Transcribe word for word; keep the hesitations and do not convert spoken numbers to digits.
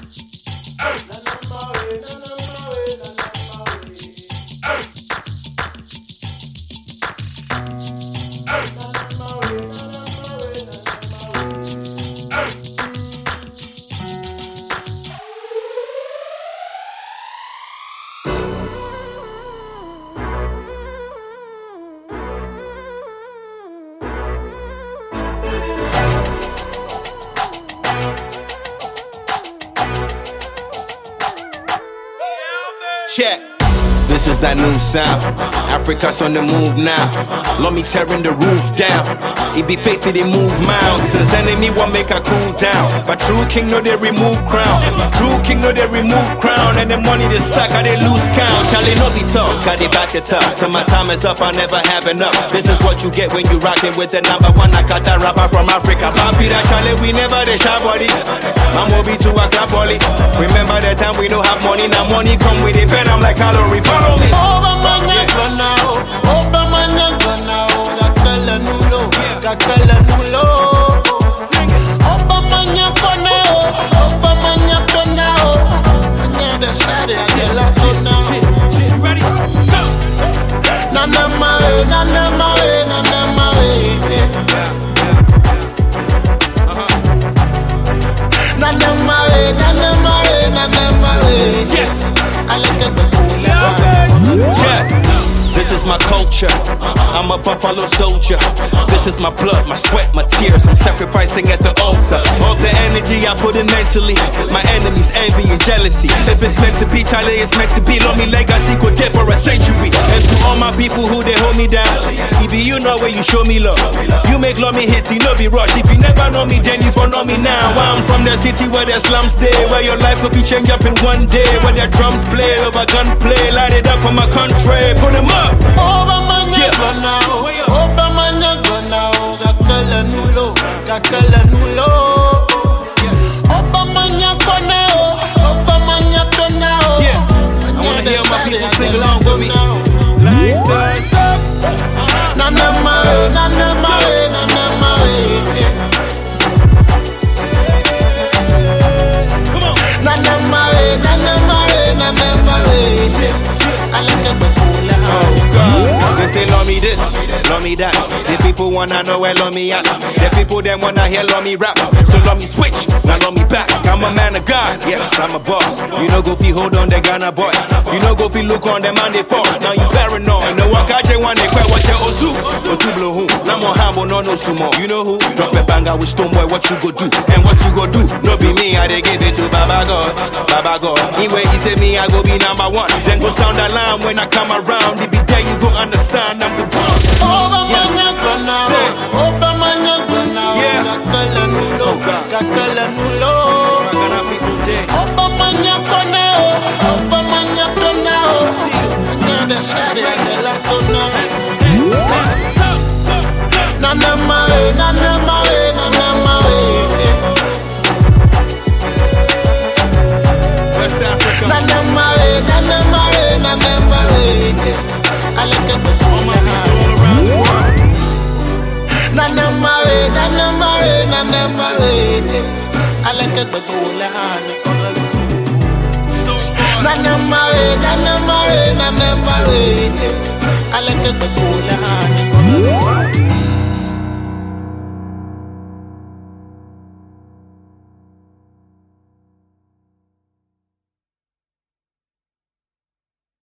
Check. This is that new sound. Africa's on the move now. Let me tearing the roof down. It be faithful they move mountains. Enemy won't make her cool down. But true king know they remove crown. True king know they remove crown. And the money they stack, how they lose count. Charlie no be talk, how they back it up. Till my time is up, I never have enough. This is what you get when you rockin' with the number one Nakata rapper from Africa. Papi that Charlie, we never the shy body. Mama be too a clap body. Remember that time we don't have money. Now money come with it, pen I'm like calorie. Follow me. Obamanya gonna, Obamanya gonna, Gakala nulo, Gakala nulo. Obamanya gonna, Obamanya gonna, Anya shari agela gonna. Ready? Go. Nana mae, nana mae, nana mae. Nana mae, nana mae, nana mae. Yes. I like it. Yeah. This is my culture, I'm a buffalo soldier. This is my blood, my sweat, my tears. I'm sacrificing at the altar. All the energy I put in mentally. My enemies envy and jealousy. If it's meant to be, Charlie, it's meant to be. Love me legacy, go dead for a century. And to all my people who they hold me down, E B, you know where you show me love. You make love me hit, you know be rush. If you never know me, then you for know me now. I'm from the city where the slums stay, where your life could be changed up in one day. Where the drums play over gunplay, light it up for my country. Put them up. Obamanya gonna, Obamanya gonna, Gakala nulo, Gakala nulo. Obamanya gonna, Obamanya gonna. Yeah, I wanna hear my people sing along with me. Like this. Nana mae, nana mae, nana mae. Come on. Nana mae, nana mae, nana mae. I like it. Oh God, they say love me this, love me that. The people wanna know where love me at. The people them wanna hear love me rap. So love me switch, now love me back. I'm a man of God, yes, I'm a boss. You know go feel hold on the Ghana boy. You know go feel look on them and they force. Now you paranoid. No one catch one they quit what you ozu. Otu blow who? Now more humble, no no sumo. You know who? Drop a banger with stone boy, what you go do? And what you go do? No be me, I they give it to Baba God, Baba God. Anyway, he say me, I go be number one. Then go sound alarm when I come around. It be there you go understand I'm the one. Obamanya gonna, Obamanya gonna, Gakala nulo, Gakala nulo. Obamanya gonna, Obamanya gonna, Anya shari agela gonna. Nana mae, nana mae, nana mae. West Africa. Nana mae, nana mae, nana mae. I like it. Nana mae, nana mae, nana mae. I like it. Nana mae, nana mae, nana mae. I like it.